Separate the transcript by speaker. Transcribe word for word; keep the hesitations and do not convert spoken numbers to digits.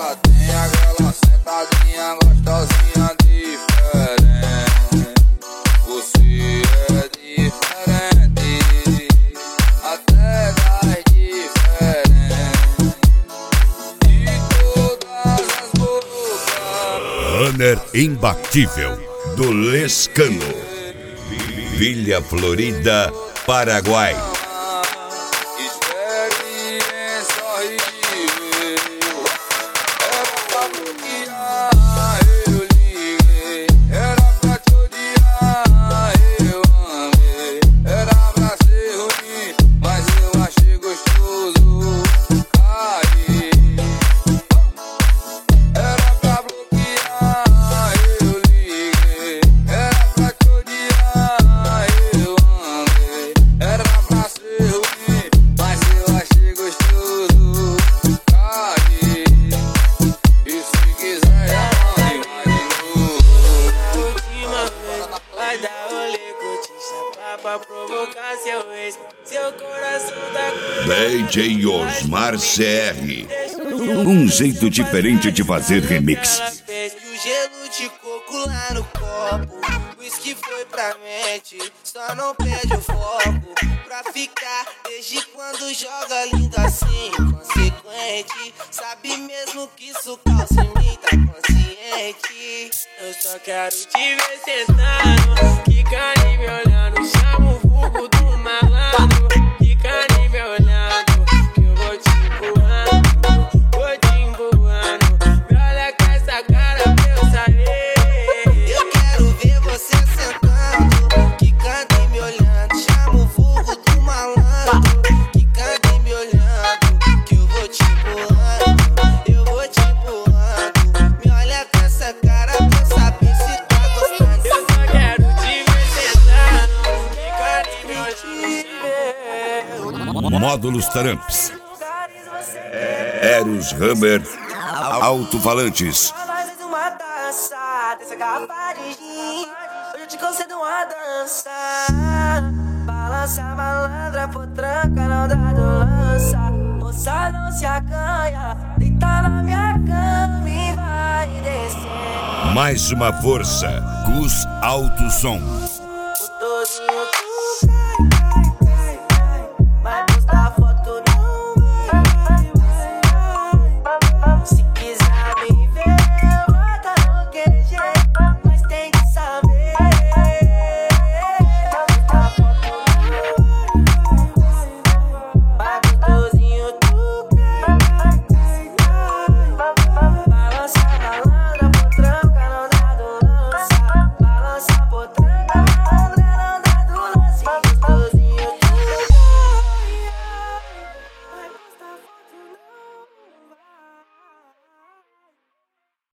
Speaker 1: ela tem aquela sentadinha gostosinha diferente. Você é diferente, até das diferentes de todas as bocas.
Speaker 2: Runner imbatível do Lescano, Vila Florida, Paraguai.
Speaker 1: Experiência horrível. Era pra bloquear, eu liguei. Era pra te odiar, eu amei. Era pra ser ruim, mas eu achei gostoso. Caí. Era pra bloquear, eu liguei. Era pra te odiar, eu amei. Era pra ser ruim, mas eu achei gostoso. Caí. E se quiser, já mande mais de novo.
Speaker 3: Última vez, vai dar rolê com pra provocar seu ex. Seu coração tá com
Speaker 2: D J Osmar C R, um jeito diferente de fazer remix.
Speaker 3: E o gelo de coco lá no copo. O uísque foi pra mente, só não perde o foco. Pra ficar, desde quando joga lindo assim, consequente. Sabe mesmo que isso causa em mim, tá consciente. Eu só quero te ver sentando, quica e me olhando. Chama o vulgo do malandro, quica e me olhando. Que eu vou te empurrando, vou te empurrando. Me olha com essa cara pra eu saber. Eu quero ver você sentando, quicando e me olhando. Chama o vulgo do malandro, quicando e me olhando. Que eu vou te empurrando, eu vou te empurrando. Me olha com essa cara pra eu saber se tá gostando. Eu só quero te ver sentando, quicando e me olhando.
Speaker 2: Módulos Tramps, Eros Hammer, alto-falantes.
Speaker 4: Nós faz uma dança, dessa garrafa de gin. Hoje eu te concedo uma dança. Balança, malandra, potranca, não dá do lança. Moça não se acanha, deita na minha cama e vai descer.
Speaker 2: Mais uma força, Cus Alto Som.